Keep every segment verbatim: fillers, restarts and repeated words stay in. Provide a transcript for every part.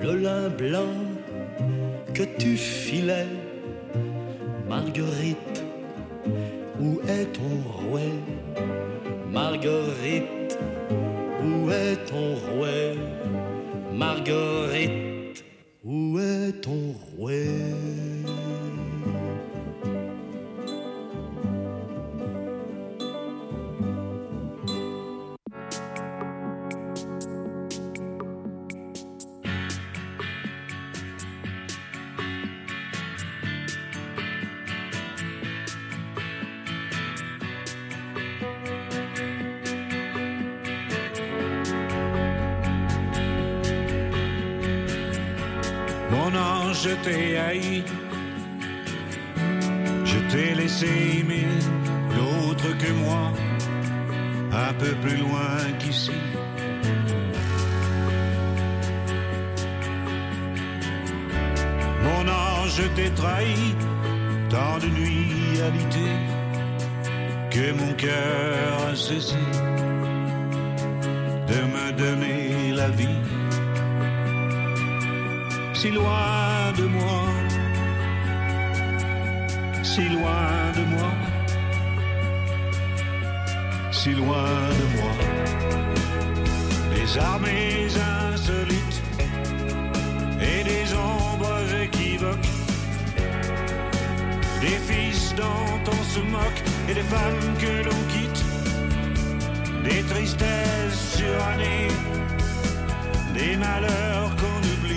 le lin blanc que tu filais. Marguerite, où est ton rouet? Marguerite, où est ton rouet? Marguerite, où est ton rouet? Je t'ai haï, je t'ai laissé aimer d'autres que moi, un peu plus loin qu'ici. Mon ange, je t'ai trahi, tant de nuits alitées que mon cœur a cessé de me donner la vie. Si loin de moi, si loin de moi, si loin de moi. Des armées insolites et des ombres équivoques, des fils dont on se moque et des femmes que l'on quitte, des tristesses surannées, des malheurs qu'on oublie.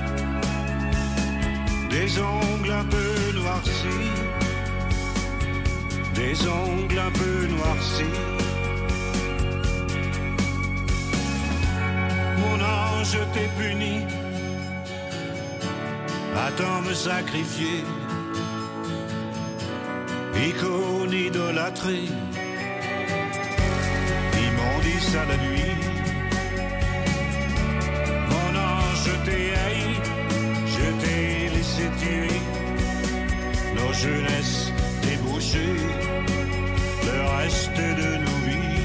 Des ongles un peu noircis, des ongles un peu noircis. Mon ange, je t'ai puni, attends me sacrifier, icône idolâtrée, immondice à la nuit. Mon ange, je t'ai haï, je t'ai laissé tuer nos jeunesses débauchées, le reste de nos vies.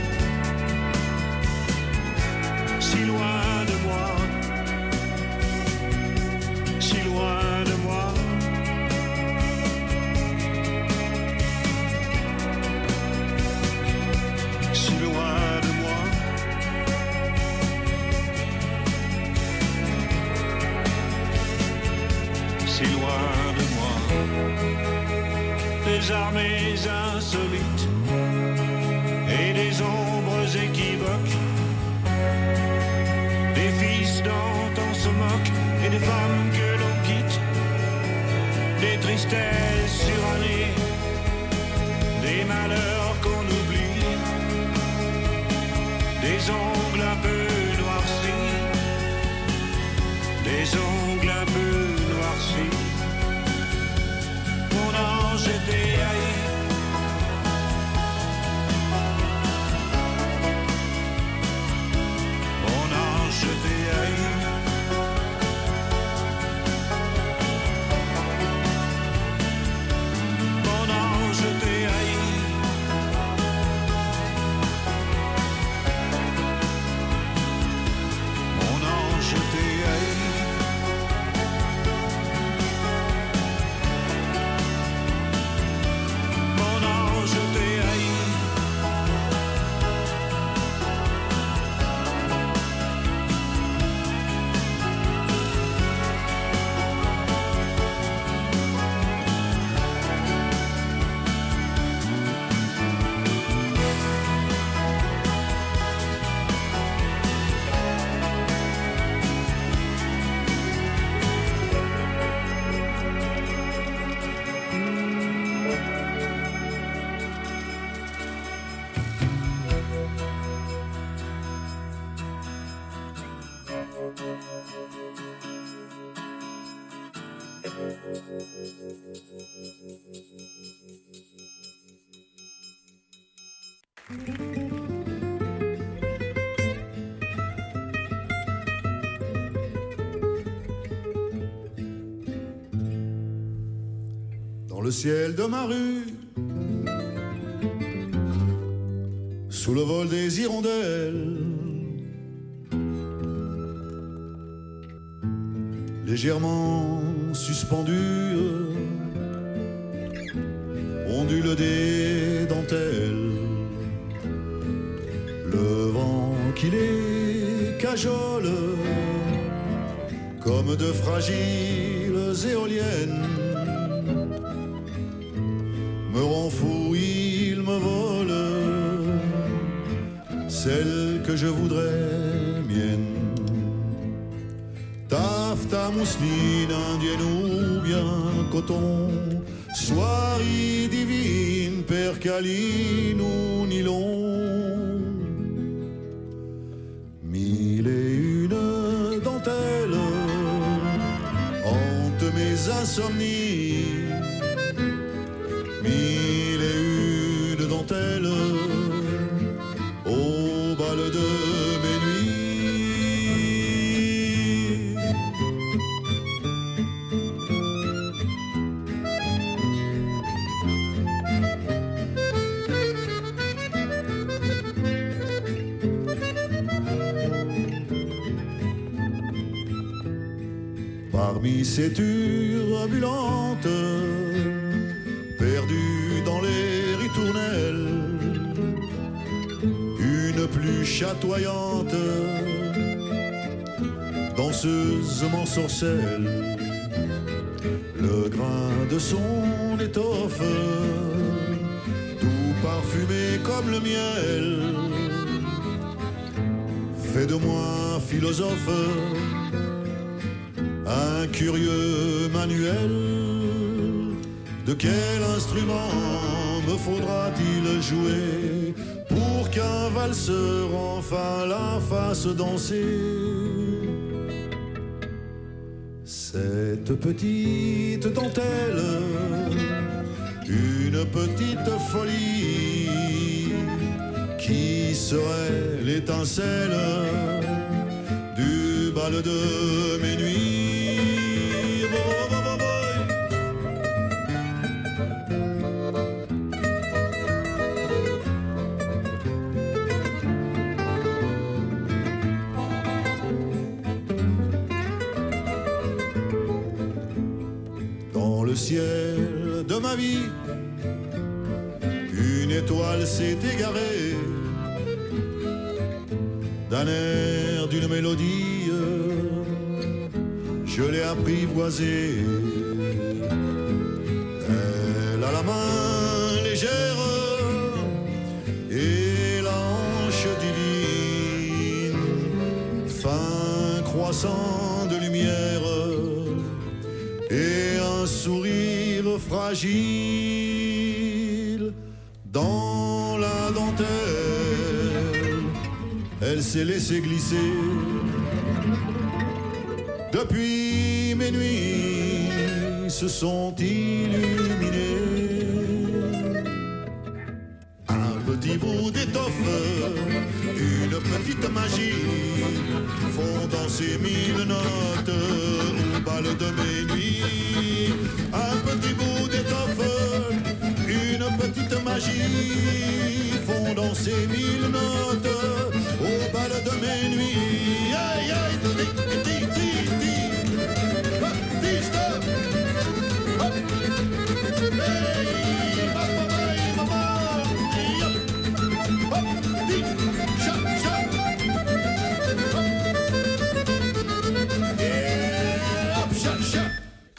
Si loin de moi, si loin de moi. Si loin de moi. Si loin de moi. Des armées insolites et des ombres équivoques, des fils dont on se moque et des femmes que l'on quitte, des tristesses surannées, des malheurs qu'on oublie, des ongles un peu noircis, des ongles un peu noircis. Mon ange, je t'ai haï. Mon ange, je t'ai haï. Mon ange, je t'ai haï. Mon ange, je t'ai haï. Mon ange, je t'ai haï. Dans le ciel de ma rue, sous le vol des hirondelles, légèrement suspendu, ondule des dentelles, le vent qui les cajole comme de fragiles éoliennes, me rend fou, il me vole celle que je voudrais mienne. Taffetas, mousseline, indienne ou bien coton, soierie divine, percaline ou nylon. Mille et une dentelles hantent mes insomnies, mille et une dentelles au bal de mes nuits. Parmi ces turbulantes, perdues dans les ritournelles, une plus chatoyante, danseusement sorcelle, le grain de son étoffe, tout parfumé comme le miel, fait de moi philosophe, un curieux manuel. De quel instrument me faudra-t-il jouer pour qu'un valseur enfin la fasse danser? Cette petite dentelle, une petite folie, qui serait l'étincelle du bal de mes nuits? Dans le ciel de ma vie, une étoile s'est égarée d'un air, d'une mélodie, je l'ai apprivoisée. Elle a la main légère et la hanche divine, fin croissant de lumière et un sourire fragile. Dans la dentelle, elle s'est laissée glisser. Depuis mes nuits se sont illuminées. Un petit bout d'étoffe, une petite magie font danser mille notes au bal de mes nuits. Un petit bout d'étoffe, une petite magie font danser mille notes au bal de mes nuits. Aïe, aïe, di, di, di, di. Hop, di, stop. Hop. Hey, papa, hey, papa. Hey, hop. Hop, di, shop, shop. Hop. Yeah, hop, shop, shop.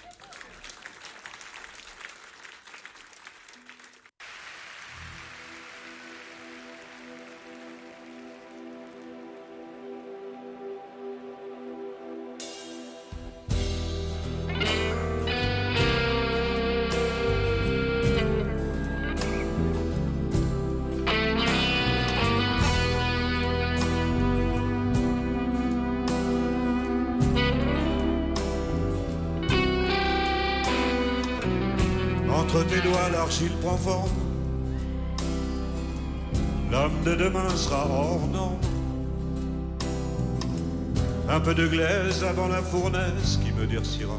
Entre tes doigts l'argile prend forme, l'homme de demain sera hors norme. Un peu de glaise avant la fournaise qui me durcira.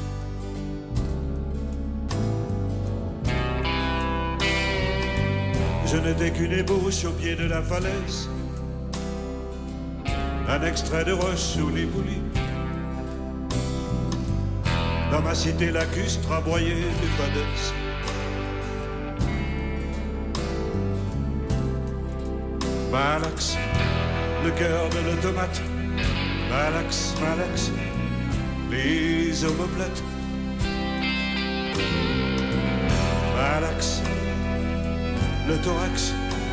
Je n'étais qu'une ébauche au pied de la falaise, un extrait de roche sous l'éboulis. dans ma cité lacustre aboyée de fadesse. Malax, le cœur de l'automate. Malax, Malax, les omoplates. Malax, le thorax.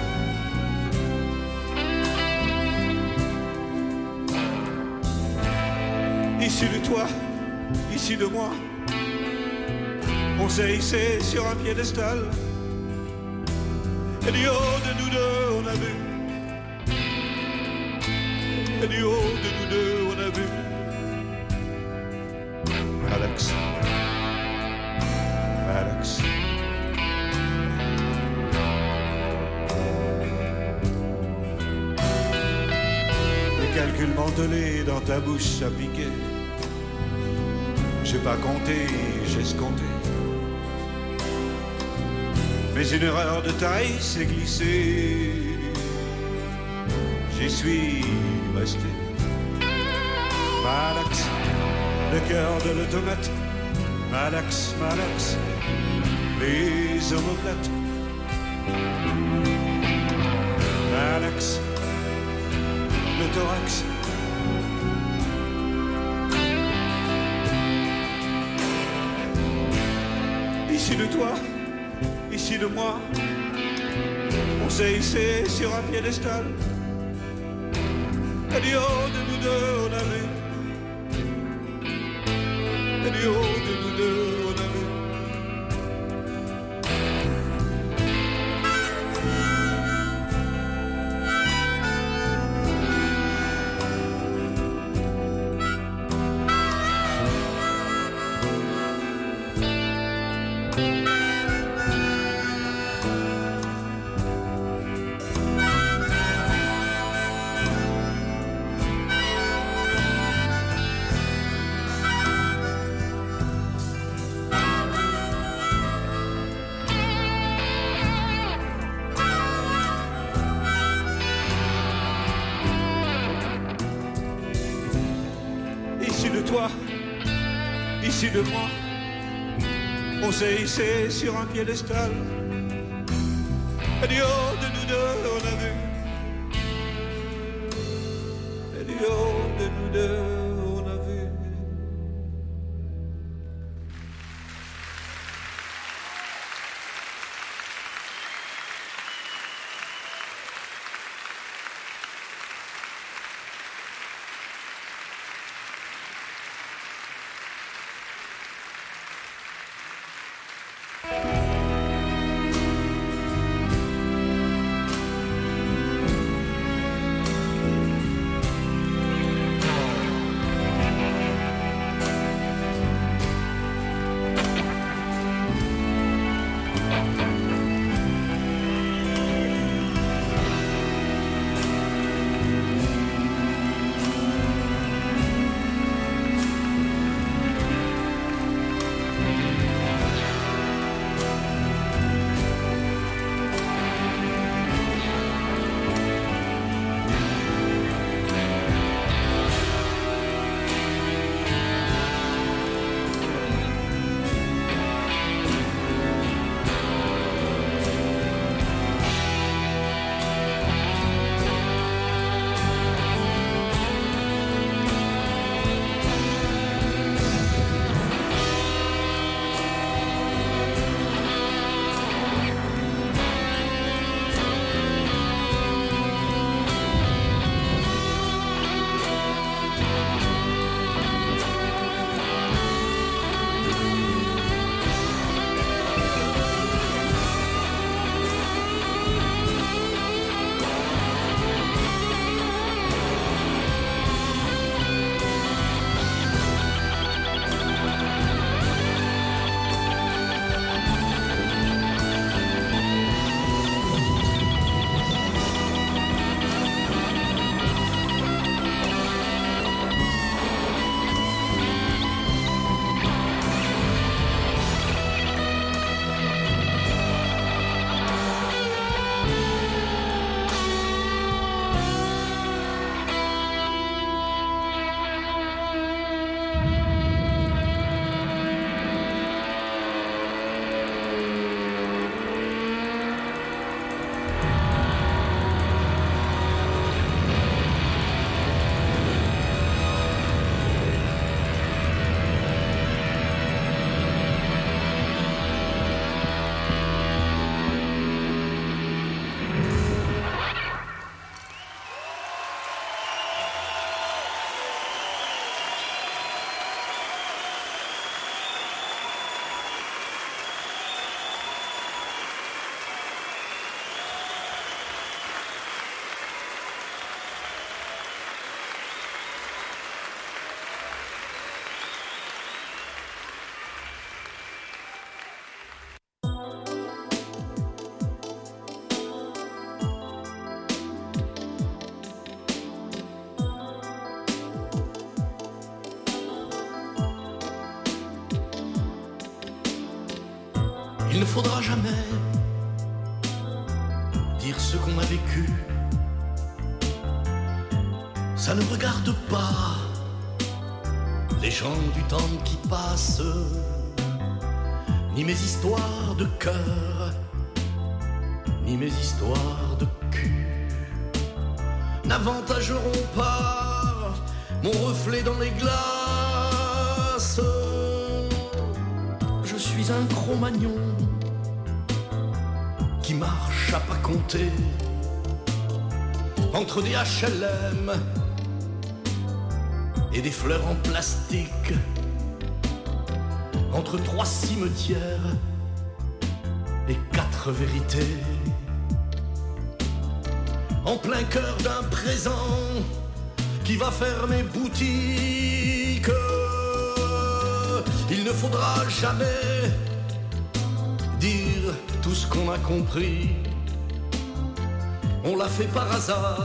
Ici de toi, ici de moi, on s'est hissé sur un piédestal. Et du haut de nous deux, on a vu. Et du haut de nous deux, on a vu. Malax, Malax. Les calculs mentelés dans ta bouche, ça piquait. J'ai pas compté, j'ai escompté. Mais une erreur de taille s'est glissée. J'y suis resté. Malax, le cœur de l'automate. Malax, Malax, les omoplates. Malax, le thorax. Ici de toi, ici de moi, on s'est hissé sur un piédestal. Et du haut de nous deux, on a vu. Et du haut de nous deux, on a vu. Ici de moi, on s'est hissé sur un piédestal. Et du haut de nous deux, on a vu. Et du haut de nous deux, on a vu. Il ne faudra jamais dire ce qu'on a vécu. Ça ne regarde pas les gens du temps qui passent, ni mes histoires de cœur, ni mes histoires de cul n'avantageront pas mon reflet dans les glaces. Je suis un Cro-Magnon qui marche à pas compter entre des H L M et des fleurs en plastique, entre trois cimetières et quatre vérités, en plein cœur d'un présent qui va fermer boutique. Il ne faudra jamais dire tout ce qu'on a compris. On l'a fait par hasard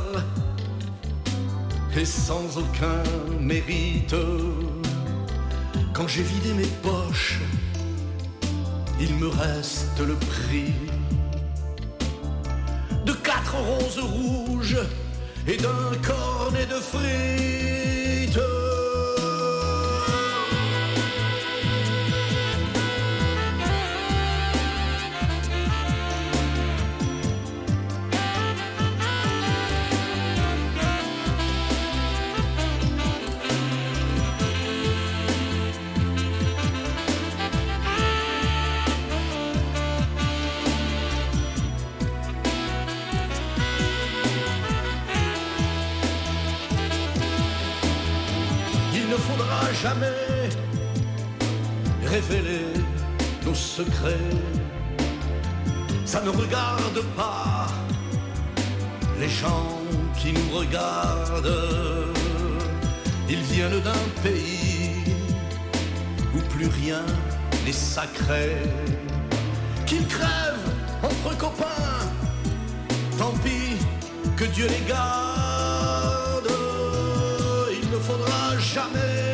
et sans aucun mérite. Quand j'ai vidé mes poches, il me reste le prix de quatre roses rouges et d'un cornet de frites. Jamais révéler nos secrets. Ça ne regarde pas les gens qui nous regardent. Ils viennent d'un pays où plus rien n'est sacré. Qu'ils crèvent entre copains, tant pis que Dieu les garde. Il ne faudra jamais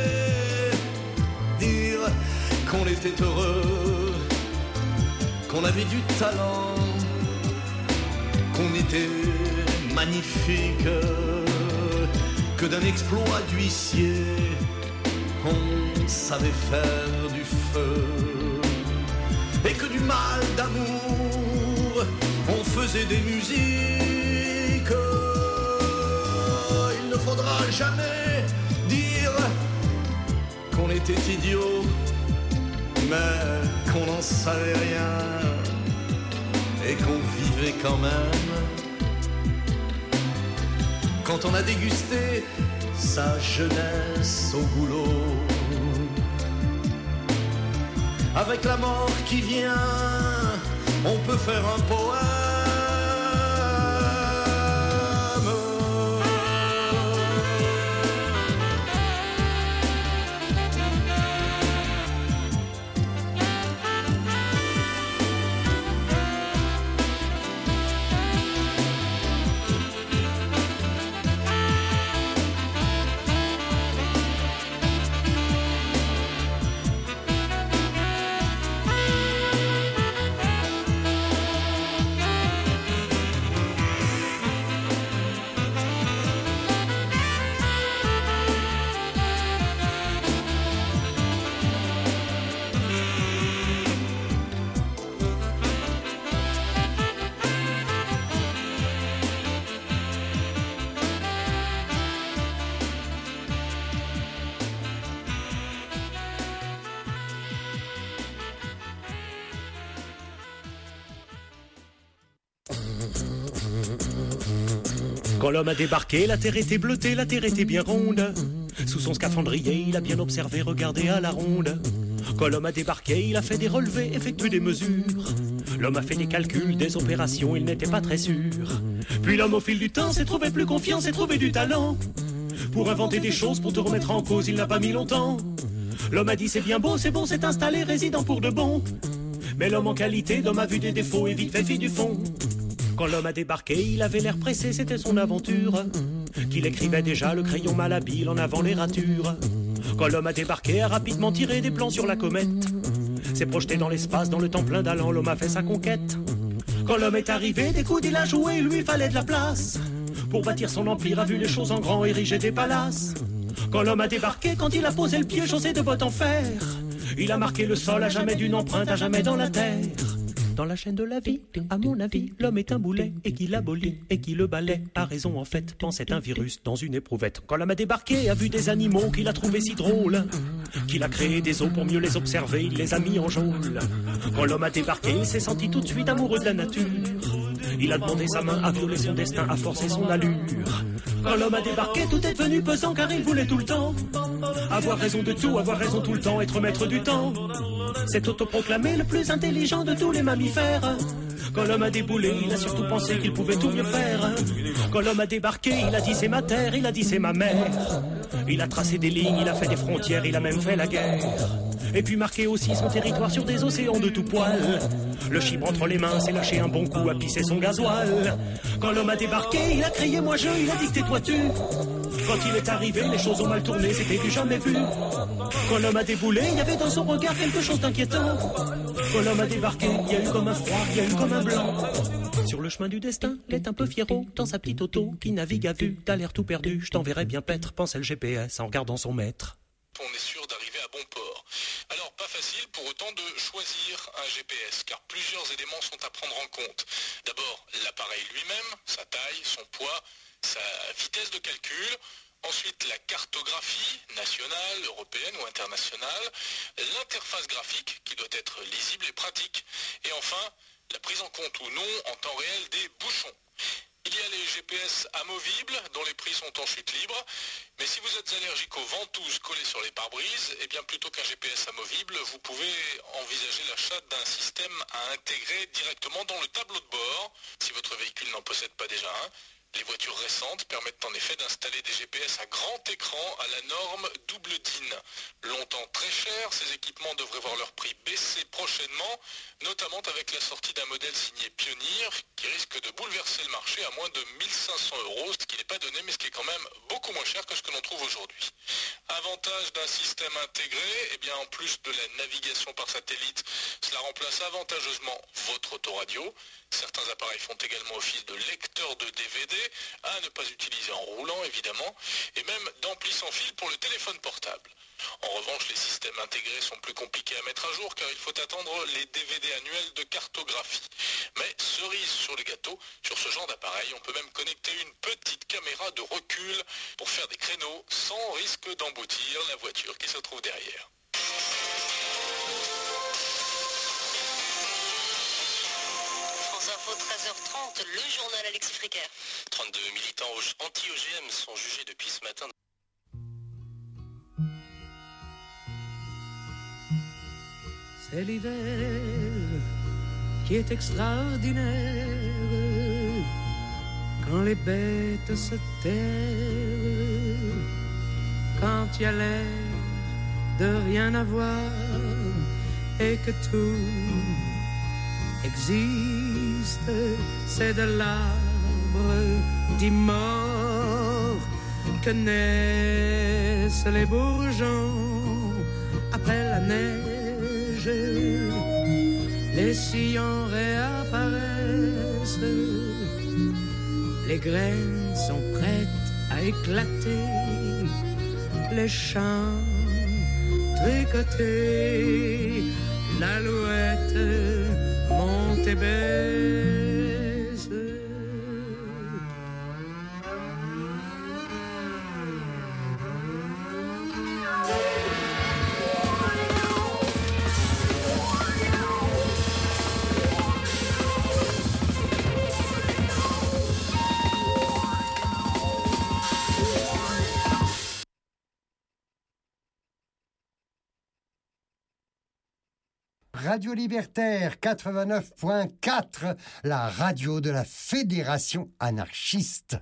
qu'on était heureux, qu'on avait du talent, qu'on était magnifique, que d'un exploit d'huissier, on savait faire du feu, et que du mal d'amour, on faisait des musiques. Il ne faudra jamais dire qu'on était idiots, mais qu'on n'en savait rien et qu'on vivait quand même. Quand on a dégusté sa jeunesse au goulot, avec la mort qui vient, on peut faire un poème. Quand l'homme a débarqué, la terre était bleutée, la terre était bien ronde. Sous son scaphandrier, il a bien observé, regardé à la ronde. Quand l'homme a débarqué, il a fait des relevés, effectué des mesures. L'homme a fait des calculs, des opérations, il n'était pas très sûr. Puis l'homme au fil du temps s'est trouvé plus confiant, s'est trouvé du talent. Pour inventer des choses, pour te remettre en cause, il n'a pas mis longtemps. L'homme a dit c'est bien beau, c'est bon, c'est installé, résident pour de bon. Mais l'homme en qualité d'homme a vu des défauts et vite fait fi du fond. Quand l'homme a débarqué, il avait l'air pressé, c'était son aventure. Qu'il écrivait déjà le crayon malhabile en avant les ratures. Quand l'homme a débarqué, a rapidement tiré des plans sur la comète. s'est projeté dans l'espace, dans le temps plein d'allant, l'homme a fait sa conquête. Quand l'homme est arrivé, des coudes il a joué, il lui fallait de la place. Pour bâtir son empire, a vu les choses en grand, ériger des palaces. Quand l'homme a débarqué, quand il a posé le pied, chaussé de bottes en fer, il a marqué le sol à jamais d'une empreinte, à jamais dans la terre. Dans la chaîne de la vie, à mon avis, l'homme est un boulet et qui l'abolit et qui le balaie. A raison en fait, pensait un virus dans une éprouvette. Quand l'homme a débarqué, a vu des animaux qu'il a trouvé si drôles, qu'il a créé des os pour mieux les observer, il les a mis en geôle. Quand l'homme a débarqué, il s'est senti tout de suite amoureux de la nature. Il a demandé sa main à violer son destin, à forcer son allure. Quand l'homme a débarqué, tout est devenu pesant car il voulait tout le temps avoir raison de tout, avoir raison tout le temps, être maître du temps. C'est autoproclamé le plus intelligent de tous les mammifères. Quand l'homme a déboulé, il a surtout pensé qu'il pouvait tout mieux faire. Quand l'homme a débarqué, il a dit c'est ma terre, il a dit c'est ma mère. Il a tracé des lignes, il a fait des frontières, il a même fait la guerre. Et puis marqué aussi son territoire sur des océans de tout poil. Le chibre entre les mains s'est lâché un bon coup à pisser son gasoil. Quand l'homme a débarqué, il a crié moi je, il a dit tais-toi tu. Quand il est arrivé, les choses ont mal tourné, c'était du jamais vu. Quand l'homme a déboulé, il y avait dans son regard quelque chose d'inquiétant. Quand l'homme a débarqué, il y a eu comme un froid, il y a eu comme un blanc. Sur le chemin du destin, il est un peu fiero dans sa petite auto qui navigue à vue, t'as l'air tout perdu, je t'enverrai bien paître, pensait le G P S en regardant son maître. On est sûr d'arriver à bon port. Alors pas facile pour autant de choisir un G P S car plusieurs éléments sont à prendre en compte. D'abord l'appareil lui-même, sa taille, son poids, sa vitesse de calcul. Ensuite, la cartographie nationale, européenne ou internationale, l'interface graphique qui doit être lisible et pratique, et enfin, la prise en compte ou non en temps réel des bouchons. Il y a les G P S amovibles dont les prix sont en chute libre, mais si vous êtes allergique aux ventouses collées sur les pare-brises, eh bien plutôt qu'un G P S amovible, vous pouvez envisager l'achat d'un système à intégrer directement dans le tableau de bord, si votre véhicule n'en possède pas déjà un. Les voitures récentes permettent en effet d'installer des G P S à grand écran à la norme double D I N. Longtemps très chers, ces équipements devraient voir leur prix baisser prochainement, notamment avec la sortie d'un modèle signé Pioneer qui risque de bouleverser le marché à moins de mille cinq cents euros, ce qui n'est pas donné mais ce qui est quand même beaucoup moins cher que ce que l'on trouve aujourd'hui. Avantage d'un système intégré, eh bien en plus de la navigation par satellite, cela remplace avantageusement votre autoradio. Certains appareils font également office de lecteur de D V D, à ne pas utiliser en roulant évidemment, et même d'ampli sans fil pour le téléphone portable. En revanche, les systèmes intégrés sont plus compliqués à mettre à jour car il faut attendre les D V D annuels de cartographie. Mais cerise sur le gâteau, sur ce genre d'appareil, on peut même connecter une petite caméra de recul pour faire des créneaux sans risque d'emboutir la voiture qui se trouve derrière. Info treize heures trente, le journal Alexis Fricker. trente-deux militants anti-O G M sont jugés depuis ce matin. C'est l'hiver qui est extraordinaire quand les bêtes se terrent, quand il y a l'air de rien avoir et que tout existe, c'est de l'arbre dit mort que naissent les bourgeons après la neige. Les sillons réapparaissent, les graines sont prêtes à éclater, les champs tricotés, l'alouette monte et baisse. Radio Libertaire quatre-vingt-neuf point quatre, la radio de la Fédération anarchiste.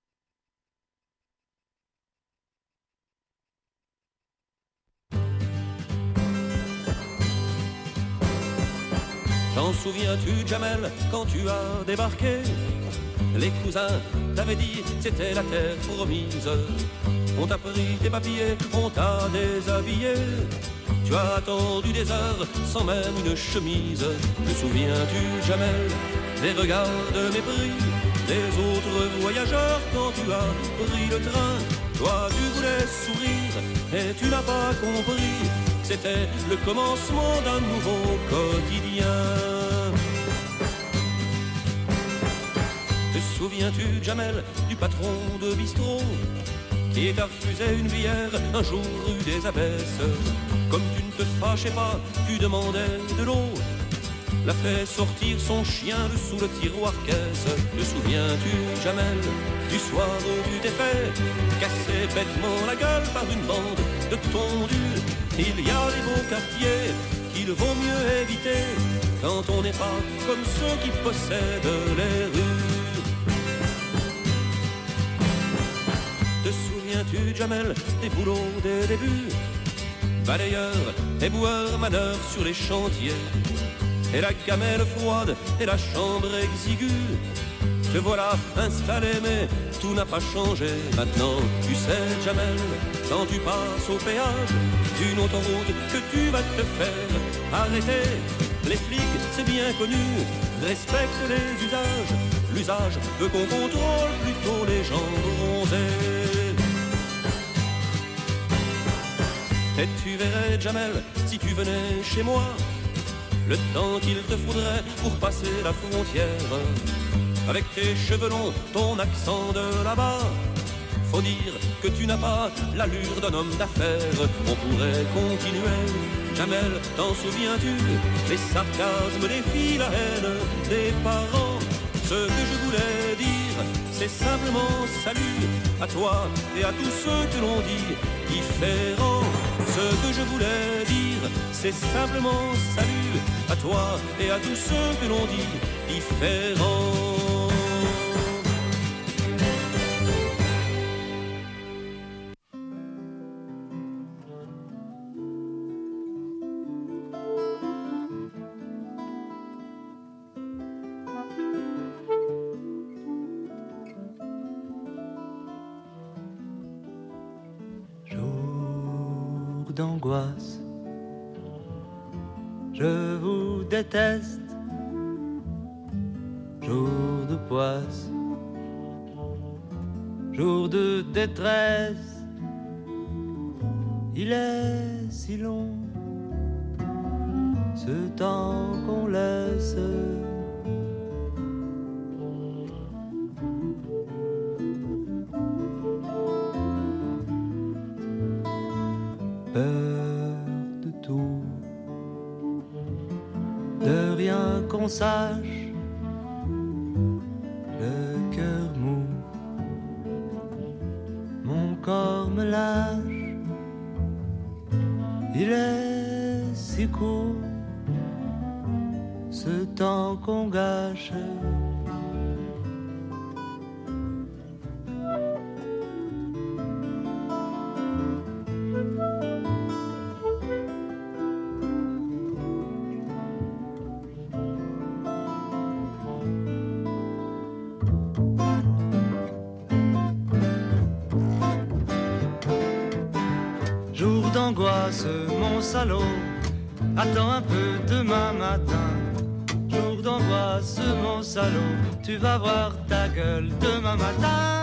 T'en souviens-tu, Jamel, quand tu as débarqué? Les cousins t'avaient dit c'était la terre promise. On t'a pris tes papiers, on t'a déshabillé. Tu as attendu des heures sans même une chemise. Te souviens-tu, Jamel, des regards de mépris des autres voyageurs quand tu as pris le train? Toi, tu voulais sourire et tu n'as pas compris que c'était le commencement d'un nouveau quotidien. Te souviens-tu, Jamel, du patron de bistrot qui t'a refusé une bière un jour rue des Abbesses? Comme tu ne te fâchais pas, tu demandais de l'eau, l'a fait sortir son chien de sous le tiroir caisse. Te souviens-tu, Jamel, du soir où tu t'es fait casser bêtement la gueule par une bande de tondus? Il y a des beaux quartiers qu'il vaut mieux éviter quand on n'est pas comme ceux qui possèdent les rues. Te souviens-tu, Jamel, des boulots des débuts? Balayeur, éboueur, manœuvre sur les chantiers, et la gamelle froide et la chambre exiguë. Te voilà installé mais tout n'a pas changé. Maintenant tu sais, Jamel, quand tu passes au péage d'une autoroute que tu vas te faire arrêter. Les flics, c'est bien connu, respectent les usages. L'usage veut qu'on contrôle plutôt les gens bronzés. Et tu verrais, Jamel, si tu venais chez moi, le temps qu'il te faudrait pour passer la frontière. Avec tes cheveux longs, ton accent de là-bas, faut dire que tu n'as pas l'allure d'un homme d'affaires. On pourrait continuer, Jamel, t'en souviens-tu? Les sarcasmes, les filles, la haine des parents. Ce que je voulais dire, c'est simplement salut à toi et à tous ceux que l'on dit différents. Ce que je voulais dire, c'est simplement salut à toi et à tous ceux que l'on dit différents. D'angoisse, je vous déteste, jour de poisse, jour de détresse, il est si long, ce temps qu'on laisse. Peur de tout, de rien qu'on sache, le cœur mou, mon corps me lâche, il est si court, ce temps qu'on gâche. D'angoisse, mon salaud, attends un peu demain matin. Jour d'angoisse, mon salaud, tu vas voir ta gueule demain matin.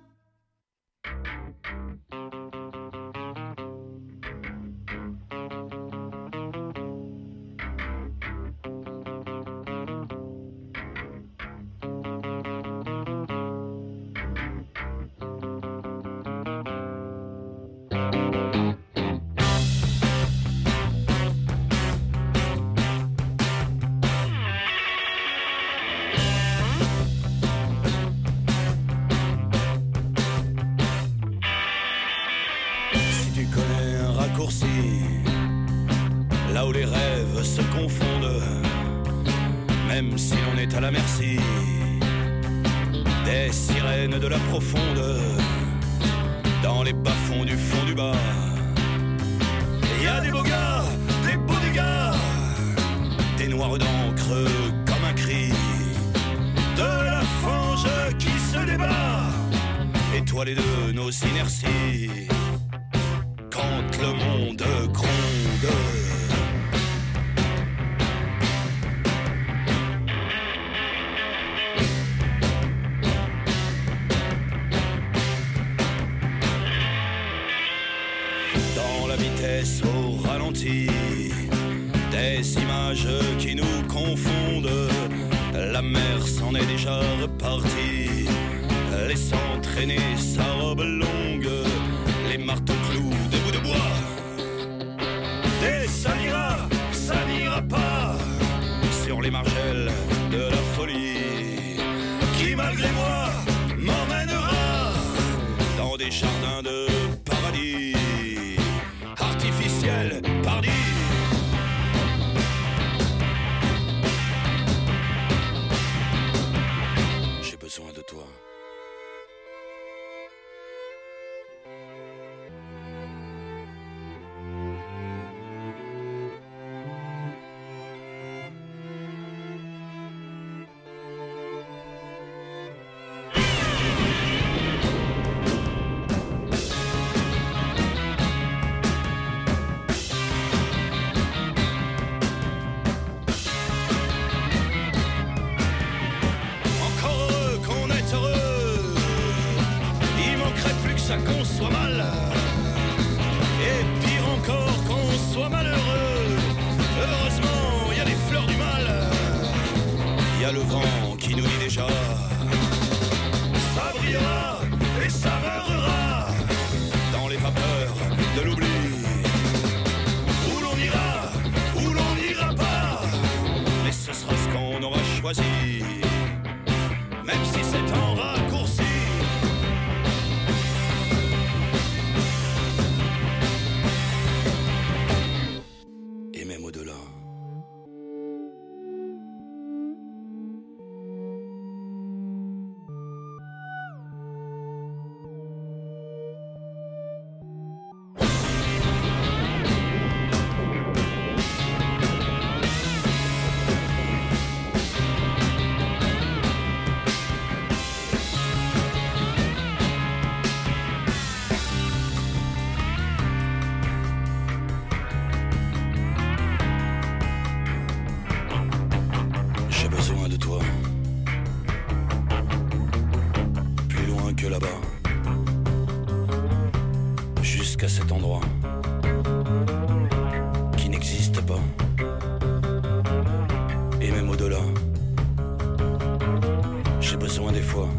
Là où les rêves se confondent, même si l'on est à la merci des sirènes de la profonde, dans les bas-fonds du fond du bas. Il y a des beaux gars, des beaux dégâts, des noirs d'encre comme un cri de la fange qui se débat, étoilée de nos inerties. Quand le monde gronde, dans la vitesse au ralenti, des images qui nous confondent. La mer s'en est déjà repartie, laissant traîner sa robe longue, les marteaux-clous de bouts de bois. Et ça n'ira, ça n'ira pas sur les margelles de la folie, qui malgré moi m'emmènera dans des jardins de paradis artificiels, pardi. J'ai besoin de toi. Qu'on soit mal, et pire encore qu'on soit malheureux. Heureusement, il y a les fleurs du mal, il y a le vent qui nous dit déjà, ça brillera et ça meurera dans les vapeurs de l'oubli. Où l'on ira, où l'on n'ira pas, mais ce sera ce qu'on aura choisi, même si c'est en raccourci. Au-delà. Jusqu'à cet endroit qui n'existe pas, et même au-delà. J'ai besoin des fois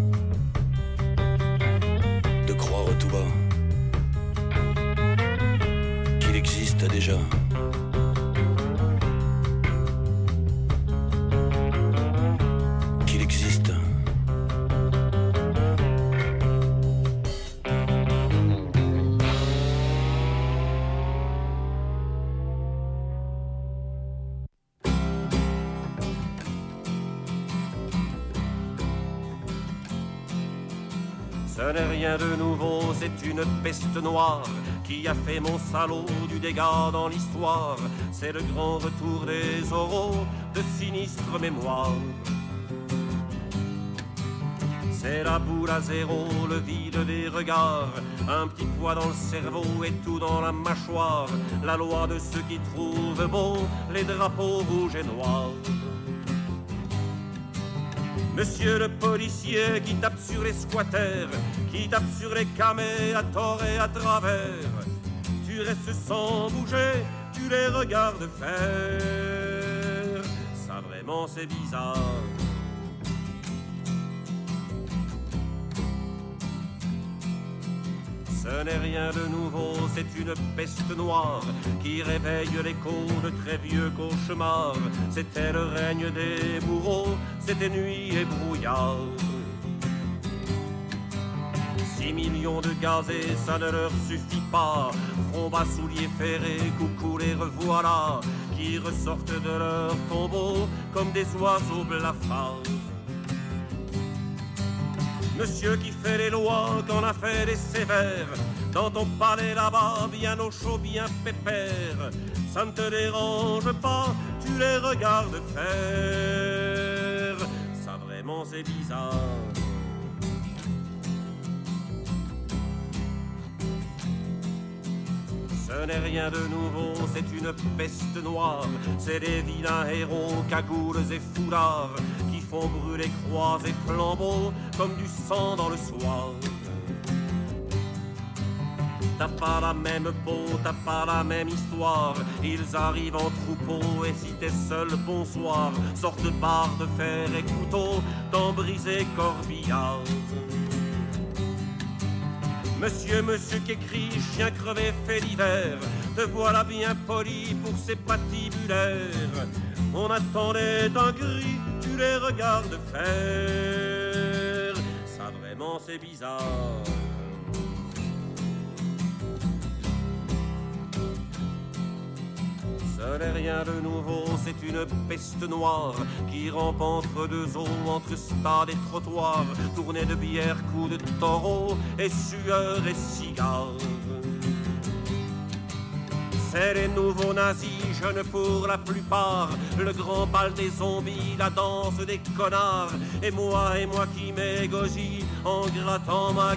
de croire tout bas qu'il existe déjà. Qu'il existe. Ce n'est rien de nouveau, c'est une peste noire qui a fait mon salaud du dégât dans l'histoire. C'est le grand retour des oraux de sinistre mémoire. C'est la boule à zéro, le vide des regards, un petit poids dans le cerveau et tout dans la mâchoire. La loi de ceux qui trouvent beau les drapeaux rouges et noirs. Monsieur le policier qui tape sur les squatters, qui tape sur les camés à tort et à travers, tu restes sans bouger, tu les regardes faire. Ça vraiment c'est bizarre. Ce n'est rien de nouveau, c'est une peste noire qui réveille l'écho de très vieux cauchemars. C'était le règne des bourreaux, c'était nuit et brouillard. Six millions de gazés, ça ne leur suffit pas. Front bas, souliers ferrés, coucou les revoilà, qui ressortent de leur tombeau comme des oiseaux blafards. Monsieur qui fait les lois, qu'en a fait les sévères, dans ton palais là-bas, bien au chaud, bien pépère, ça ne te dérange pas, tu les regardes faire. Ça vraiment c'est bizarre. Ce n'est rien de nouveau, c'est une peste noire. C'est des vilains héros, cagoules et foulards qui font brûler croix et flambeaux comme du sang dans le soir. t'as pas la même peau, t'as pas la même histoire. Ils arrivent en troupeau et si t'es seul, bonsoir. Sortent barre de fer et couteau, dents brisées, corbillard. Monsieur, monsieur qui écrit, chien crevé fait l'hiver, te voilà bien poli pour ces patibulaires. On attendait un gris, tu les regardes faire. Ça vraiment c'est bizarre. Ce n'est rien de nouveau, c'est une peste noire qui rampe entre deux eaux, entre stade et trottoir, tournée de bière, coups de taureau et sueur et cigares. C'est les nouveaux nazis, jeunes pour la plupart, le grand bal des zombies, la danse des connards, et moi, et moi qui m'égogie en grattant ma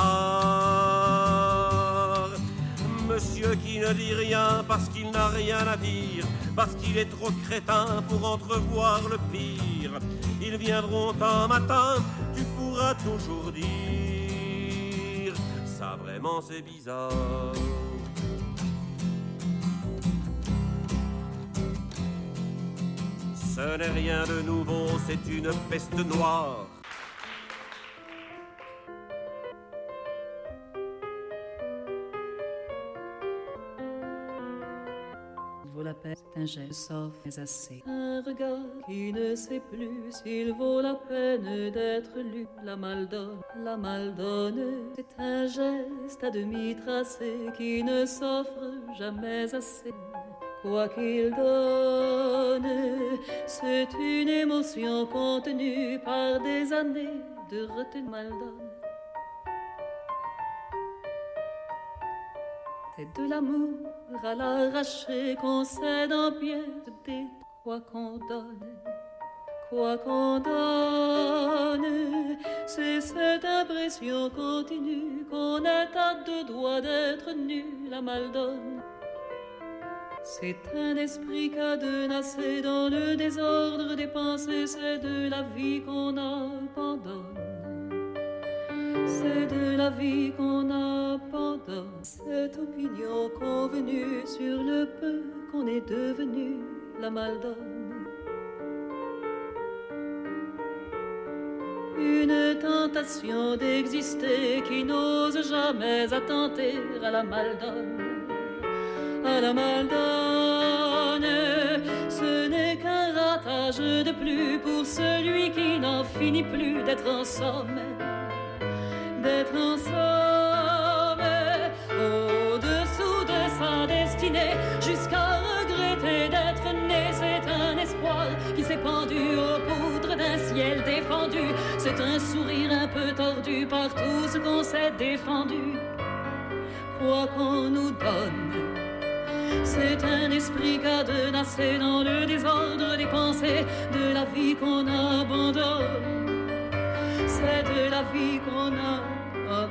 guitare. Monsieur qui ne dit rien parce qu'il n'a rien à dire, parce qu'il est trop crétin pour entrevoir le pire. Ils viendront un matin, tu pourras toujours dire, ça vraiment c'est bizarre. Ce n'est rien de nouveau, c'est une peste noire. Vaut la peine, c'est un geste sauf mais assez. Un regard qui ne sait plus s'il vaut la peine d'être lu. La Maldonne, la Maldonne, c'est un geste à demi tracé qui ne s'offre jamais assez. Quoi qu'il donne, c'est une émotion contenue par des années de retenue. Maldonne. C'est de l'amour à l'arraché qu'on cède en pièces des quoi qu'on donne, quoi qu'on donne. C'est cette impression continue qu'on est à deux doigts d'être nu. La Maldonne. C'est un esprit cadenassé dans le désordre des pensées. C'est de la vie qu'on abandonne. C'est de la vie qu'on abandonne. Cette opinion convenue sur le peu qu'on est devenu. La Maldonne. Une tentation d'exister qui n'ose jamais attenter à la Maldonne. À la Maldonne, ce n'est qu'un ratage de plus pour celui qui n'en finit plus d'être en somme, d'être en somme, au-dessous de sa destinée, jusqu'à regretter d'être né. C'est un espoir qui s'est pendu aux poutres d'un ciel défendu. C'est un sourire un peu tordu par tout ce qu'on s'est défendu. Quoi qu'on nous donne, c'est un esprit cadenassé dans le désordre des pensées, de la vie qu'on abandonne. C'est de la vie qu'on abandonne.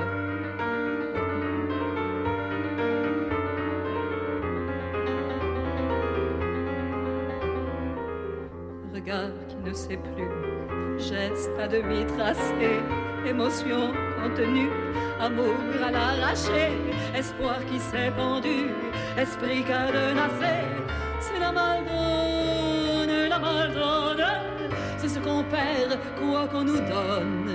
Regard qui ne sait plus, geste à demi tracé, émotion contenue, amour à l'arraché, espoir qui s'est pendu, esprit cadenassé. C'est la Maldonne, la Maldonne, c'est ce qu'on perd, quoi qu'on nous donne.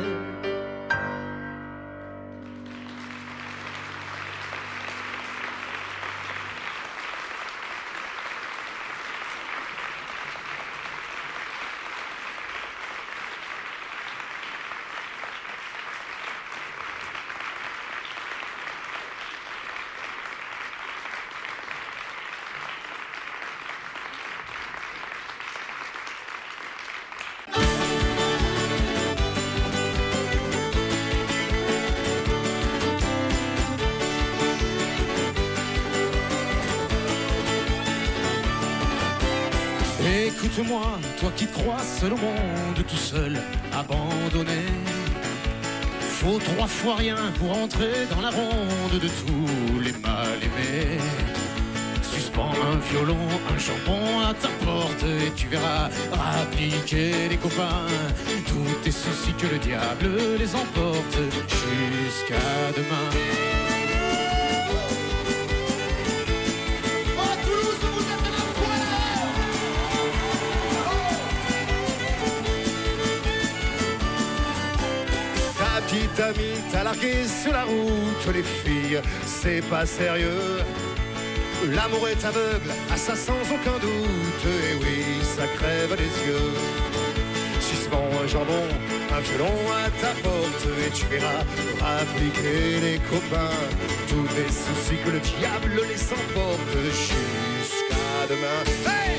Écoute-moi, toi qui te crois seul au monde, tout seul, abandonné. Faut trois fois rien pour entrer dans la ronde de tous les mal-aimés. Suspends un violon, un jambon à ta porte et tu verras appliquer les copains. Tous tes soucis que le diable les emporte jusqu'à demain. t'as mis, t'as largué sur la route les filles, c'est pas sérieux. L'amour est aveugle, à ça sans aucun doute, et oui, ça crève les yeux. Suspends un jambon, un violon à ta porte, et tu verras appliquer les copains. Tous les soucis que le diable les emporte jusqu'à demain. Hey!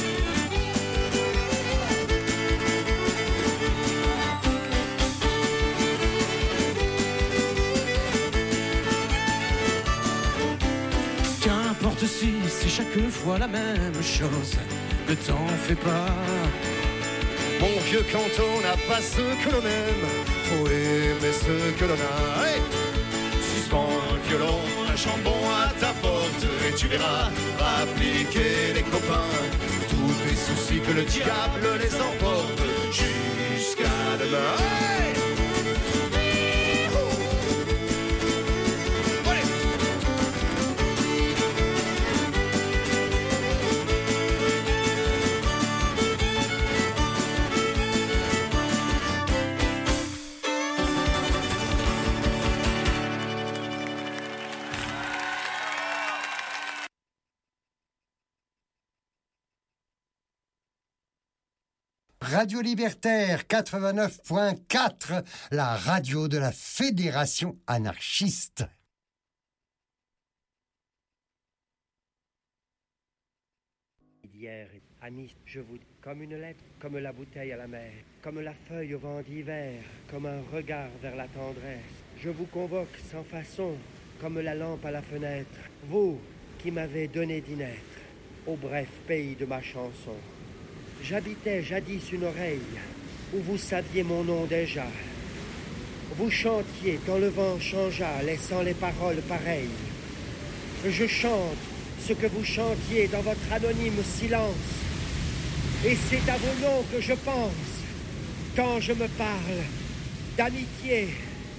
Qu'importe si c'est chaque fois la même chose, ne t'en fais pas. Mon vieux, quand on n'a pas ce que l'on aime, faut aimer ce que l'on a. Hey! Suspends un violon, un jambon à ta porte, et tu verras appliquer les copains. Tous les soucis que le diable les emporte jusqu'à demain. Hey! Radio Libertaire quatre-vingt-neuf point quatre, la radio de la Fédération anarchiste. Hier, amis, je vous dis, comme une lettre, comme la bouteille à la mer, comme la feuille au vent d'hiver, comme un regard vers la tendresse, je vous convoque sans façon, comme la lampe à la fenêtre, vous qui m'avez donné d'y naître, au bref pays de ma chanson. J'habitais jadis une oreille où vous saviez mon nom déjà. Vous chantiez quand le vent changea, laissant les paroles pareilles. Je chante ce que vous chantiez dans votre anonyme silence. Et c'est à vos noms que je pense quand je me parle d'amitié.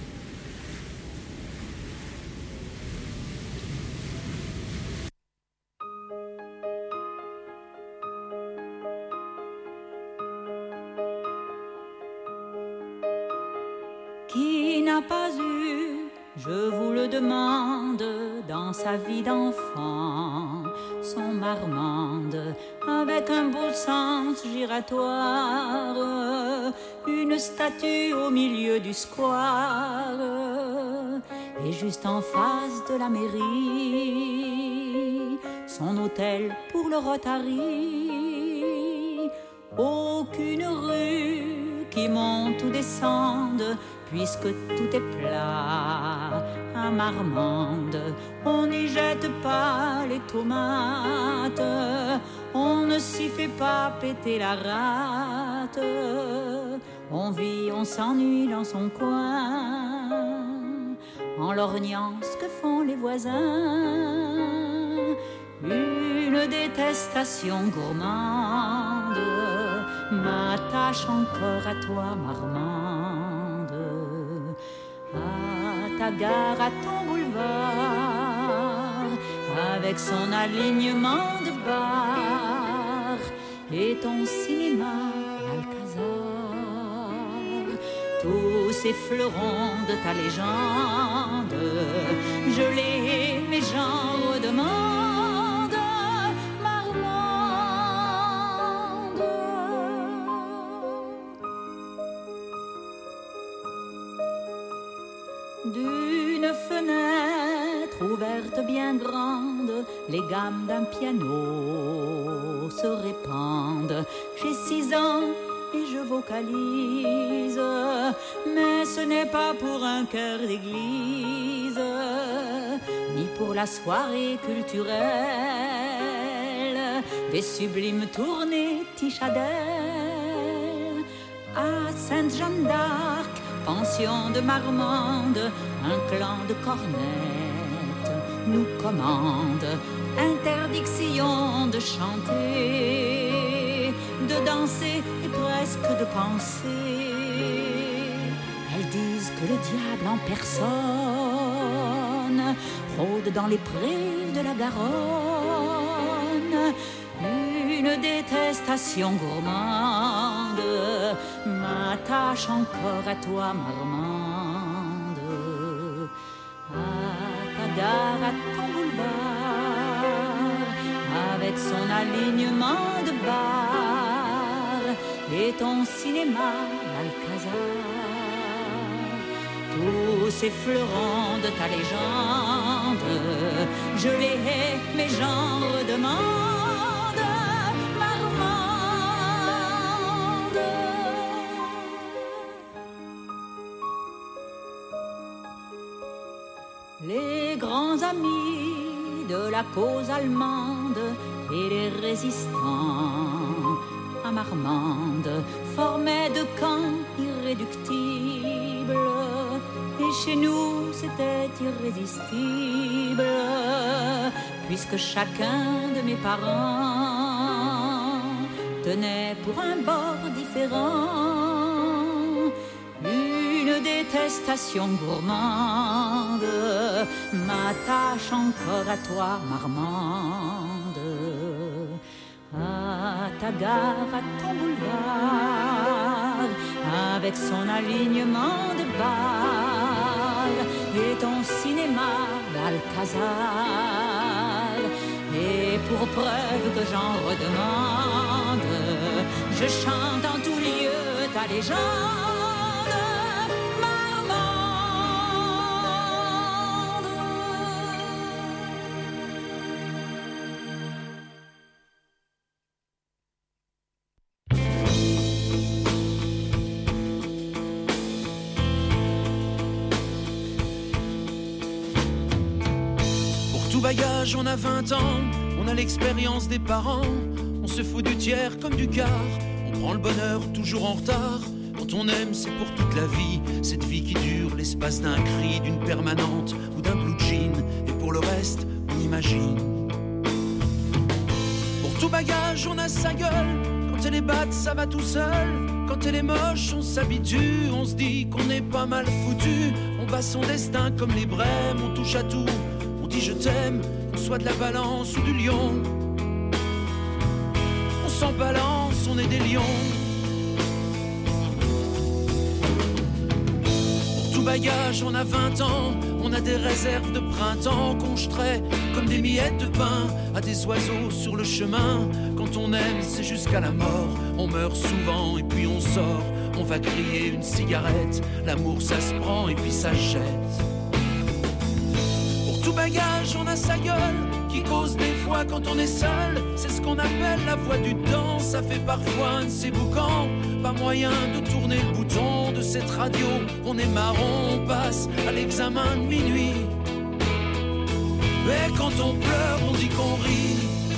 Qui n'a pas eu, je vous le demande, dans sa vie d'enfant, son marmande, avec un beau sens giratoire, une statue au milieu du square, et juste en face de la mairie, son hôtel pour le Rotary. Aucune rue qui monte ou descende, puisque tout est plat à Marmande. On n'y jette pas les tomates, on ne s'y fait pas péter la rate. On vit, on s'ennuie dans son coin, en lorgnant ce que font les voisins. Une détestation gourmande m'attache encore à toi, Marmande, à ta gare, à ton boulevard, avec son alignement de bars et ton cinéma Alcazar. Tous ces fleurons de ta légende, je les hais, mais j'en redemande. D'une fenêtre ouverte bien grande, les gammes d'un piano se répandent. J'ai six ans et je vocalise, mais ce n'est pas pour un chœur d'église, ni pour la soirée culturelle des sublimes tournées Tichadel. À Sainte-Jeanne d'Arc, pension de Marmande, un clan de cornettes nous commande. Interdiction de chanter, de danser et presque de penser. Elles disent que le diable en personne rôde dans les prés de la Garonne. Une détestation gourmande m'attache encore à toi, Marmande, gare, à ton boulevard, avec son alignement de bars et ton cinéma Alcazar. Tous ces fleurons de ta légende, je les hais, mais j'en redemande, Marmande. Les grands amis de la cause allemande et les résistants à Marmande formaient deux camps irréductibles. Et chez nous, c'était irrésistible, puisque chacun de mes parents tenait pour un bord différent une détestation gourmande m'attache encore à toi, Marmande, à ta gare, à ton boulevard, avec son alignement de bars et ton cinéma l'Alcazar. Et pour preuve que j'en redemande, je chante en tout lieu ta légende, Marmande. Bagage, on a vingt ans, on a l'expérience des parents, on se fout du tiers comme du quart, on prend le bonheur toujours en retard. Quand on aime, c'est pour toute la vie, cette vie qui dure l'espace d'un cri, d'une permanente ou d'un blue jean. Et pour le reste, on imagine. Pour tout bagage, on a sa gueule, quand elle est batte, ça va tout seul. Quand elle est moche, on s'habitue, on se dit qu'on est pas mal foutu. On bat son destin comme les brèmes, on touche à tout. On dit je t'aime, qu'on soit de la balance ou du lion. On s'en balance, on est des lions. Pour tout bagage, on a vingt ans, on a des réserves de printemps qu'on jeterait comme des miettes de pain à des oiseaux sur le chemin. Quand on aime, c'est jusqu'à la mort. On meurt souvent et puis on sort. On va crier une cigarette. L'amour, ça se prend et puis ça jette. Tout bagage, on a sa gueule qui cause des fois quand on est seul. C'est ce qu'on appelle la voix du temps. Ça fait parfois un de ces boucans. Pas moyen de tourner le bouton de cette radio. On est marron, on passe à l'examen de minuit. Mais quand on pleure, on dit qu'on rit.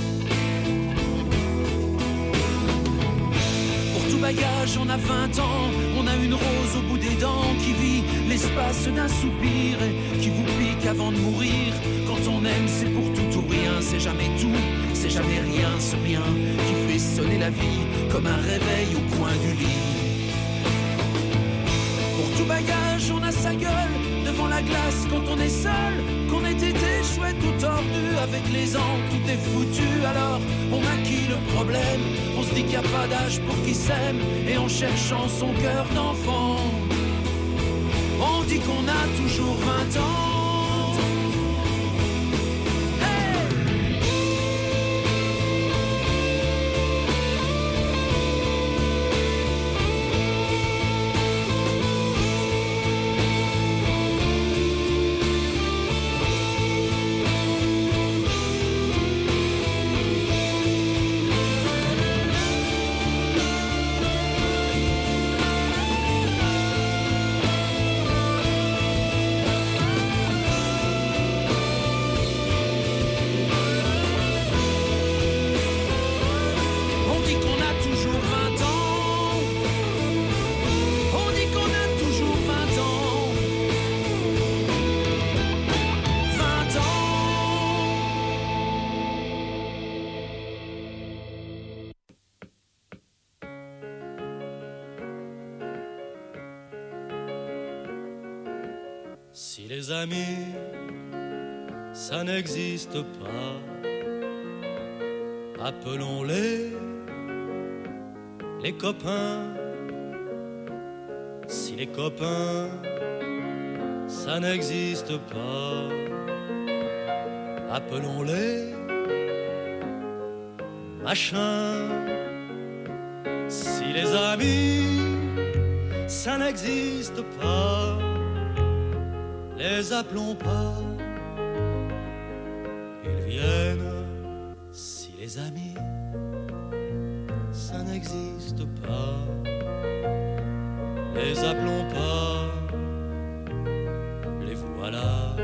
Pour tout bagage, on a vingt ans. On a une rose au bout des dents qui vit l'espace d'un soupir et qui vous pique avant de mourir. Quand on aime, c'est pour tout ou rien. C'est jamais tout, c'est jamais rien. Ce rien qui fait sonner la vie comme un réveil au coin du lit. Pour tout bagage, on a sa gueule devant la glace quand on est seul. Qu'on ait été chouette ou tordu, avec les ans, tout est foutu. Alors, on maquille le problème. On se dit qu'il n'y a pas d'âge pour qui s'aime. Et en cherchant son cœur d'enfant, on dit qu'on a toujours vingt ans. Si les amis, ça n'existe pas, appelons-les les copains. Si les copains, ça n'existe pas, appelons-les machins. Si les amis, ça n'existe pas, les appelons pas, ils viennent. Si les amis, ça n'existe pas, les appelons pas, les voilà.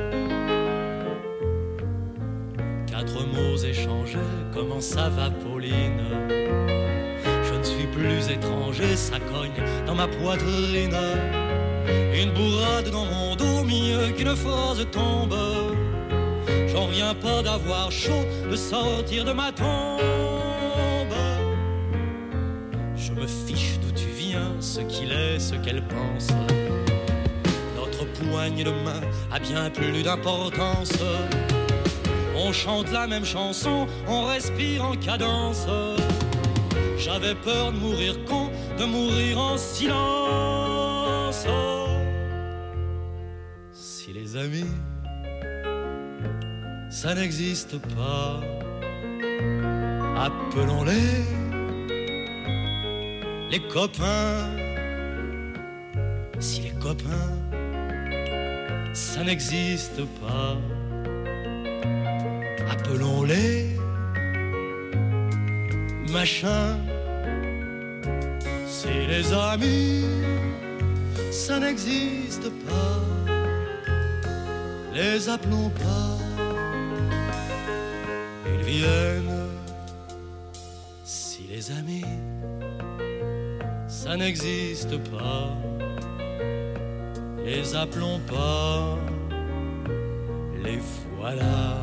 Quatre mots échangés, comment ça va Pauline? Je ne suis plus étranger, ça cogne dans ma poitrine. Une bourrade dans mon dos, mieux qu'une fausse tombe. J'en reviens pas d'avoir chaud, de sortir de ma tombe. Je me fiche d'où tu viens, ce qu'il est, ce qu'elle pense. Notre poignée de main a bien plus d'importance. On chante la même chanson, on respire en cadence. J'avais peur de mourir con, de mourir en silence. Si les amis, ça n'existe pas, appelons-les les copains. Si les copains, ça n'existe pas, appelons-les machins. Si les amis, ça n'existe pas, les appelons pas, ils viennent. Si les amis, ça n'existe pas, les appelons pas, les voilà.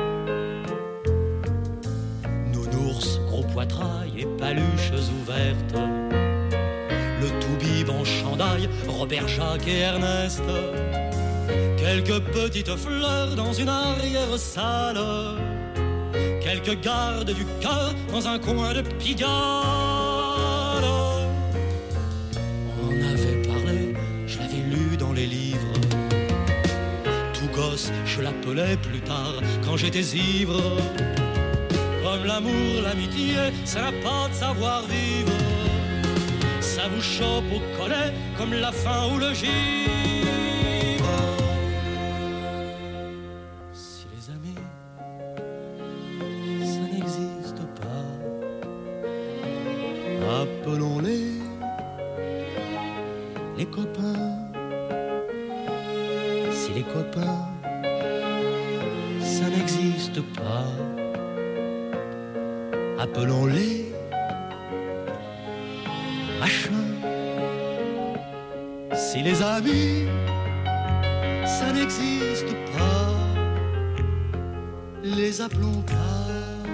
Nounours, gros poitrail et paluches ouvertes, le toubib en chandail, Robert, Jacques et Ernest, quelques petites fleurs dans une arrière-salle, quelques gardes du cœur dans un coin de Pigalle. On en avait parlé, je l'avais lu dans les livres. Tout gosse, je l'appelais plus tard quand j'étais ivre. Comme l'amour, l'amitié, ça n'a pas de savoir-vivre. Ça vous chope au collet comme la faim ou le givre. Si les amis, ça n'existe pas, appelons-les les copains. Si les copains, ça n'existe pas, appelons-les machins. Si les amis, ça n'existe pas, les appelons pas,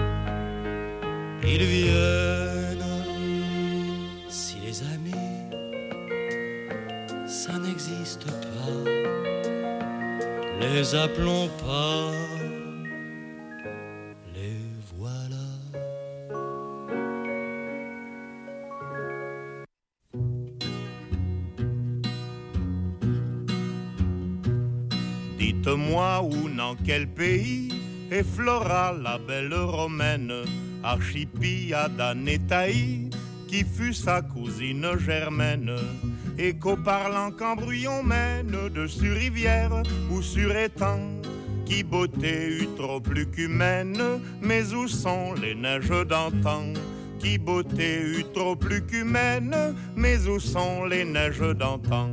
ils viennent. Si les amis, ça n'existe pas, les appelons pas, les voilà. Dites-moi où, dans quel pays est Flora, la belle romaine, Archipiada Nétaï, qui fut sa cousine germaine, et qu'au parlant qu'embrouillon mène, de sur rivière ou sur étang, qui beauté eut trop plus qu'humaine, mais où sont les neiges d'antan? Qui beauté eut trop plus qu'humaine, mais où sont les neiges d'antan?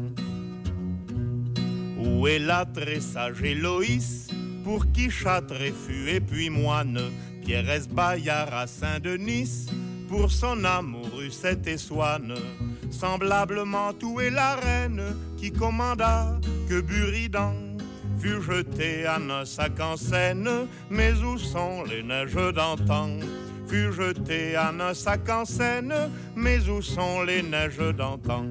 Où est la très sage Héloïse, pour qui Châtelet fut et puis moine, Pierrès Bayard à Saint-Denis, pour son amour eut cette Essoine. Semblablement tout est la reine, qui commanda que Buridan fut jeté à un sac en Seine, mais où sont les neiges d'antan? Fut jeté à un sac en Seine, mais où sont les neiges d'antan?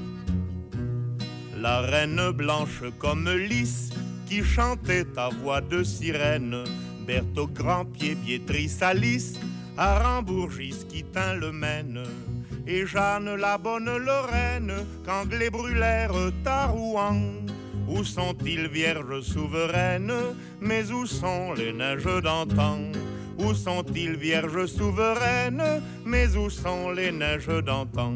La reine blanche comme lys, qui chantait à voix de sirène, Berthe au grand pied, Béatrice Alice, à Rambourgis qui tint le Maine, et Jeanne la bonne Lorraine, qu'Anglais brûlèrent à Rouen, Où sont-ils vierges souveraines? Mais où sont les neiges d'antan? Où sont-ils vierges souveraines? Mais où sont les neiges d'antan?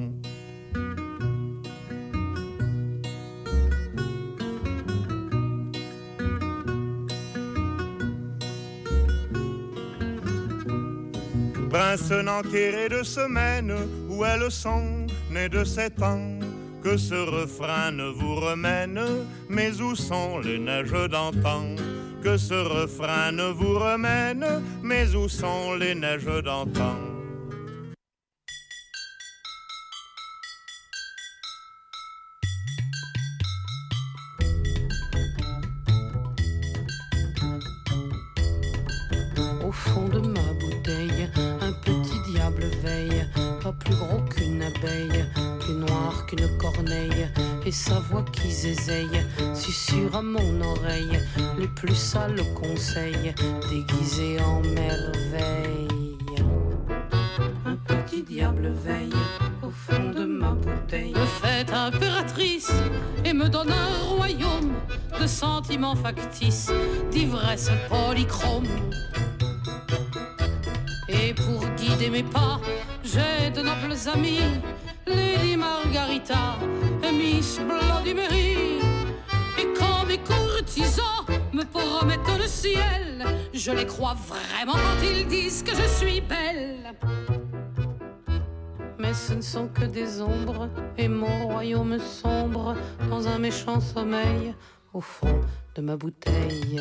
Prince n'enquéré de semaine, où elles sont nées de sept ans, que ce refrain ne vous remène, mais où sont les neiges d'antan? Que ce refrain ne vous remène, mais où sont les neiges d'antan? Au fond de ma bouteille, un petit diable veille, pas plus gros qu'une abeille, plus noir qu'une corneille, et sa voix qui zézeille susurre à mon oreille les plus sales conseils, déguisés en merveille. Un petit diable veille au fond de ma bouteille, me fait impératrice et me donne un royaume de sentiments factices, d'ivresse polychrome. Et pour guider mes pas, j'ai de nobles amis, Lady Margarita et Miss Bloody Mary. Et quand mes courtisans me promettent le ciel, je les crois vraiment quand ils disent que je suis belle. Mais ce ne sont que des ombres, et mon royaume sombre dans un méchant sommeil au fond de ma bouteille.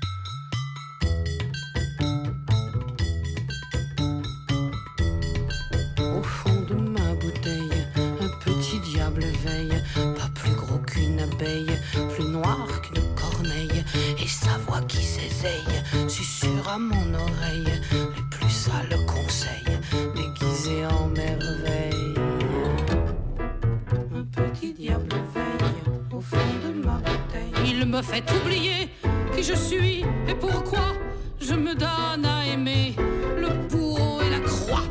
Au fond de ma bouteille, un petit diable veille, pas plus gros qu'une abeille, plus noir qu'une corneille, et sa voix qui s'éseille susurre à mon oreille les plus sales conseils, déguisés en merveille. Un petit diable veille au fond de ma bouteille. Il me fait oublier qui je suis et pourquoi je me donne à aimer le bourreau et la croix.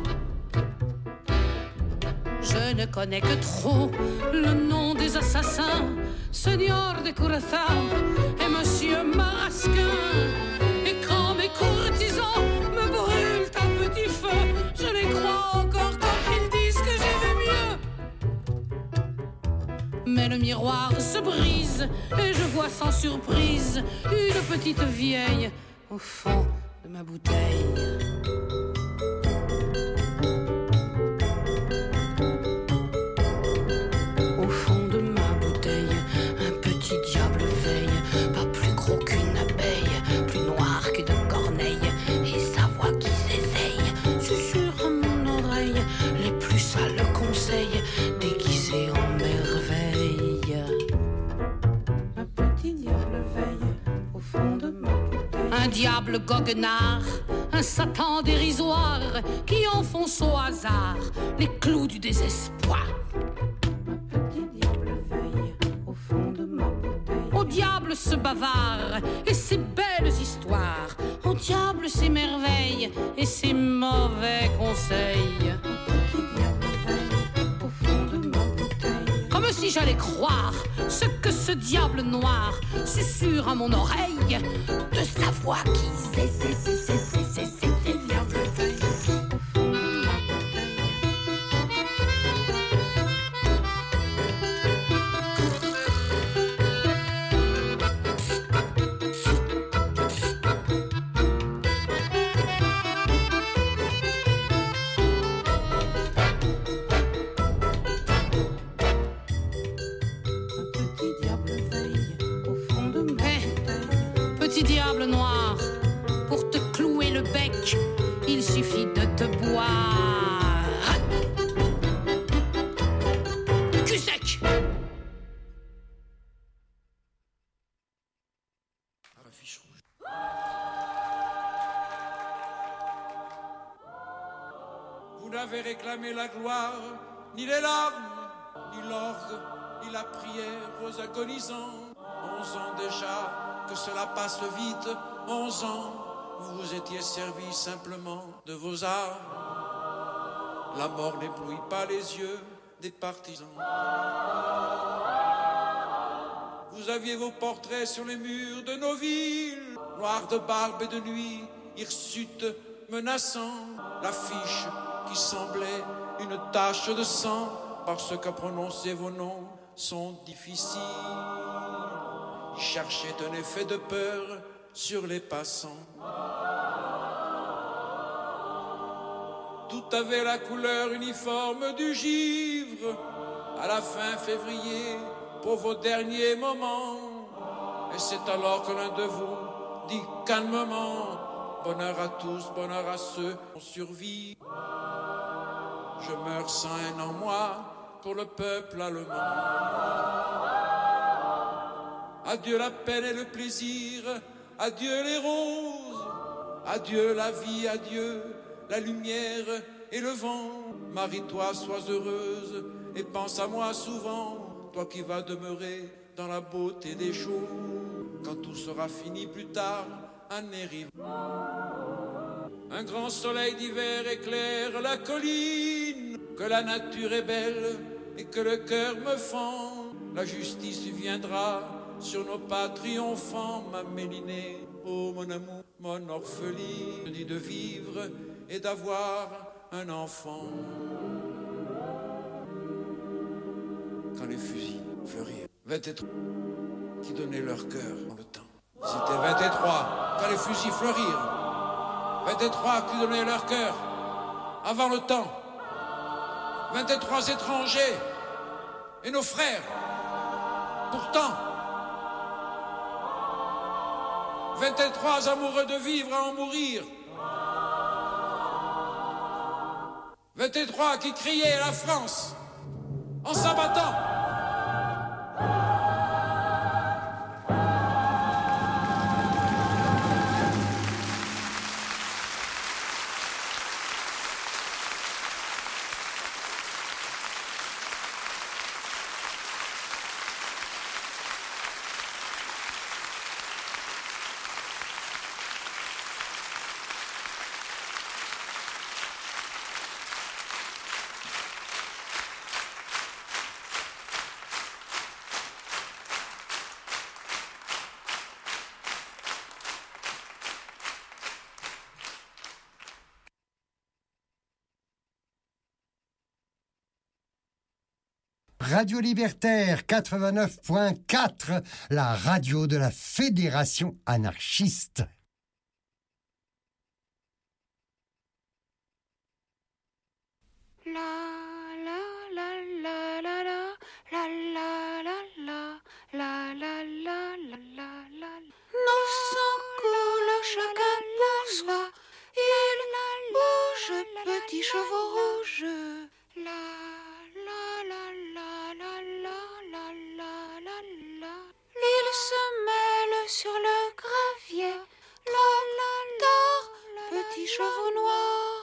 Je ne connais que trop le nom des assassins, Seigneur de Curaçao et Monsieur Marasquin. Et quand mes courtisans me brûlent à petit feu, je les crois encore quand ils disent que j'ai vu mieux. Mais le miroir se brise et je vois sans surprise une petite vieille au fond de ma bouteille. Déguisé en merveille. Un petit diable veille au fond de ma bouteille. Un diable goguenard, un satan dérisoire qui enfonce au hasard les clous du désespoir. Un petit diable veille au fond de ma bouteille. Au diable ce bavard et ses belles histoires, au diable ses merveilles et ses mauvais conseils. Comme si j'allais croire ce que ce diable noir susurre à mon oreille de sa voix qui c'est c'est c'est c'est c'est c'est c'est diable veille au fond de ma diable noir, pour te clouer le bec, il suffit de te boire. Cul sec. Vous n'avez réclamé la gloire, ni les larmes, ni l'orgue, ni la prière agonisant. Onze ans déjà que cela passe vite, onze ans, vous vous étiez servi simplement de vos armes. La mort n'éblouit pas les yeux des partisans. vous aviez vos portraits sur les murs de nos villes, noirs de barbe et de nuit, hirsutes menaçants, l'affiche qui semblait une tache de sang, parce qu'à prononcer vos noms sont difficiles. Ils cherchaient un effet de peur sur les passants. Tout avait la couleur uniforme du givre. À la fin février, pour vos derniers moments. Et c'est alors que l'un de vous dit calmement: bonheur à tous, bonheur à ceux qui survivent. Je meurs sans haine en moi pour le peuple allemand. Adieu la peine et le plaisir, adieu les roses, adieu la vie, adieu la lumière et le vent. Marie-toi, sois heureuse et pense à moi souvent, toi qui vas demeurer dans la beauté des choses. Quand tout sera fini plus tard, année rive. Un grand soleil d'hiver éclaire la colline, que la nature est belle et que le cœur me fend. La justice viendra sur nos pas triomphants, ma Mélinée. Oh mon amour, mon orpheline, je dis de vivre et d'avoir un enfant. Quand les fusils fleurirent, vingt-trois qui donnaient leur cœur dans le temps. C'était vingt-trois quand les fusils fleurirent, vingt-trois qui donnaient leur cœur avant le temps. vingt-trois étrangers et nos frères. Pourtant, vingt-trois amoureux de vivre à en mourir. vingt-trois qui criaient à la France en s'abattant. Radio Libertaire quatre-vingt-neuf point quatre, la radio de la Fédération anarchiste. Nos sangs coulent chacun pour soi, ils bougent, petits chevaux rouges. La la la la la la la la la la. L'île se mêle sur le gravier, l'homme dort, petits chevaux noirs.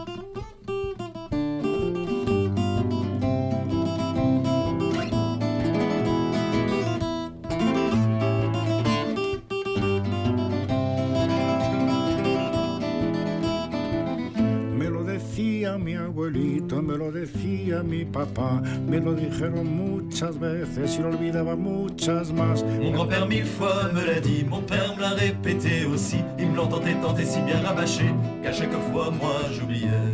Mi abuelito, me lo decía mi papá, me lo dijeron muchas veces y lo olvidaba muchas más. Mon grand-père mille fois me l'a dit, mon père me l'a répété aussi. Il me l'entendait tant et si bien rabâché qu'à chaque fois moi j'oubliais.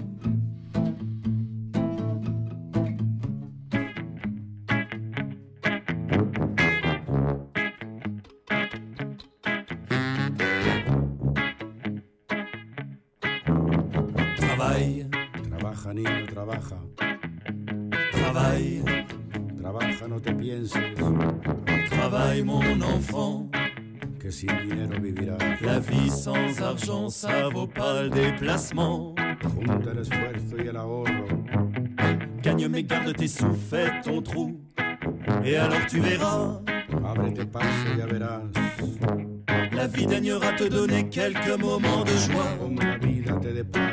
Trabaja, niño, trabaja. Travaille. Trabaja, no te pienses. Travaille, mon enfant. Que sin dinero vivirás. La vie sans argent, ça vaut pas le déplacement. Junta el esfuerzo y el ahorro. Gagne mais garde tes sous, fais ton trou. Et alors tu verras. Ábrete paso, ya verás. La vie daignera te donner quelques moments de joie. Como la vida te depara.